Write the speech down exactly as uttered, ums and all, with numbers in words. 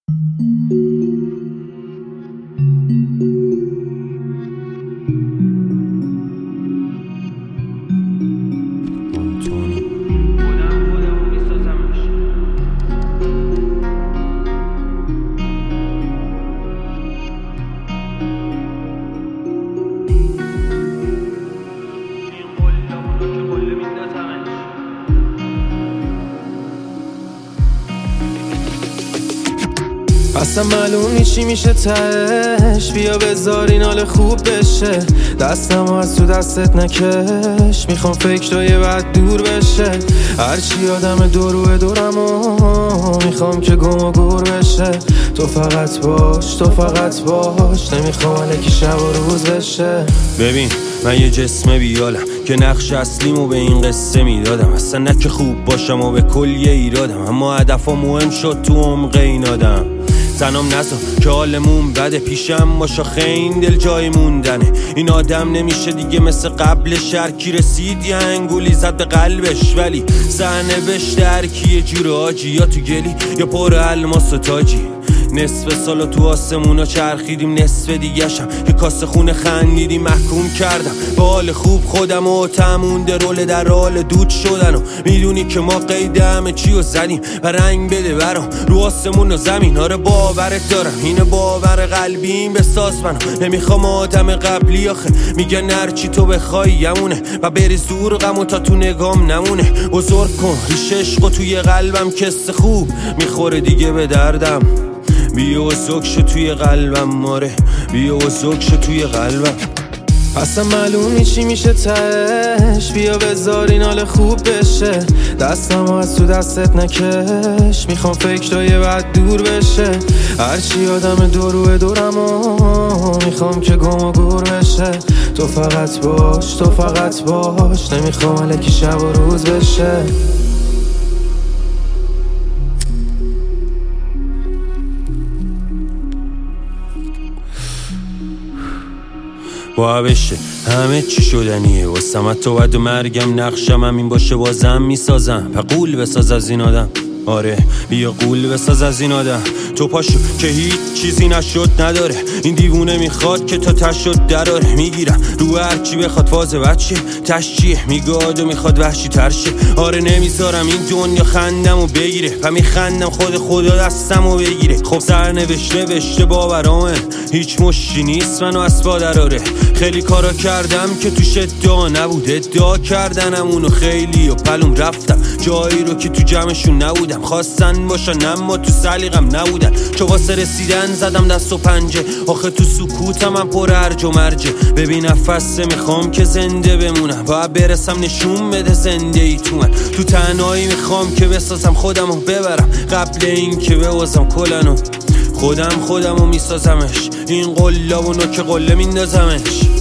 اصلا معلوم نی چی میشه تهش، بیا بذار این حال خوب بشه، دستمو از تو دستت نکش، میخوام فکرای بد دور بشه، هرچی آدم دورو دورمو میخوام که گم و گور بشه، تو فقط باش تو فقط باش، نمیخوام الکی شب و روز بشه. ببین من یه جسم بیالم که نقش اصلیمو به این قصه میدادم، اصلا نه که خوب باشم و به کل یه ایرادم، اما هدفم مهم شد تو عمق این آدم. زنم نزا که حالمون بده، پیشم باشا خیلی دل جای موندنه، این آدم نمیشه دیگه مثل قبل، شرکی رسید یه انگولی زد به قلبش، ولی سرنوشت هرکی یه جور آجی، یا تو گلی یا پر الماس و تاجی. نصف سالو تو آسمونا چرخیدیم، نصف دیگه‌شم یه کاسه خونه خندیدیم، محکوم کردم به حال خوب خودم و تمونده رول در حال دود شدن، و میدونی که ما قید همه چی رو زدیم و رنگ بده برام رو آسمون و زمین. آره باورت دارم اینه باور قلبیم، بساز منو نمیخوام آدم قبلی، آخه میگن هرچی تو بخوای یمونه و بری زور غمو تا تو نگام نمونه. بزرگ کن ریش عشقو توی قلبم، کس خوب میخوره دیگه به دردم، بیا و زوک شو توی قلبم، ماره بیا و زوک شو توی قلبم. اصلا معلوم نی چی میشه تهش، بیا بذار این حال خوب بشه، دستمو از تو دستت نکش، میخوام فکرای بد دور بشه، هرچی آدم دورو دورمو میخوام که گم و گور بشه، تو فقط باش تو فقط باش، نمیخوام الکی شب و روز بشه. با بشه همه چی شدنیه واسم، تو بعد مرگم نقشم همین باشه بازم میسازم، و قول بساز از این آدم، آره بیا قول بساز از این آدم، تو پاشو که هیچ چیزی نشد نداره، این دیوونه میخواد که تا تشد دراره، میگیرم رو هرچی بخواد فاز بچه تشچیه، میگاد و میخواد وحشی ترشه، آره نمیذارم این دنیا خندمو بگیره و میخندم خود خدا دستمو بگیره. خب سرنوشت نوشته باورامه، هیچ مشتی نیست منو از پا دراره، خیلی کارا کردم که توش ادعا نبود، ادعا کردنم اونو خیلی و پلوم رفتم جایی رو که تو جمعشون نبودم، خواستن باشن اما تو سلیقم نبودن، چو واسه رسیدن زدم دست و پنجه، آخه تو سکوتم من پر هرج و مرجه، ببین نفسه میخوام که زنده بمونم، باید برسم نشون بده زنده ای تو من، تو تنهایی میخوام که بسازم خودمو ببرم، قبل این که بوزم کلنو خودم خودمو میسازمش، این قلابونو که قله میندازمش.